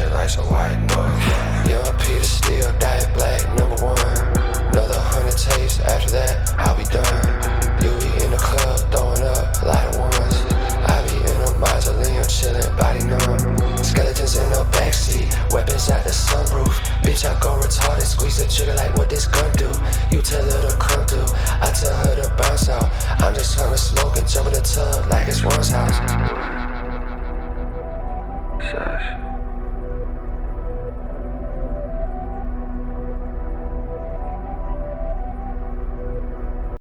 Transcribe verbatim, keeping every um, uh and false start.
shit like some white noise. Young Peter still diet black, number one. Another hundred takes, after that, I'll be done. You be in the club, throwing up a lot of ones. I be in a mausoleum, chillin', body numb. Skeletons in the backseat, weapons at the sunroof. Bitch, I go retarded, squeeze the trigger like what this gun do. You tell her to come through, I tell her to bounce out. I'm just trying to smoke and jump in the tub like it's one's house. Shush.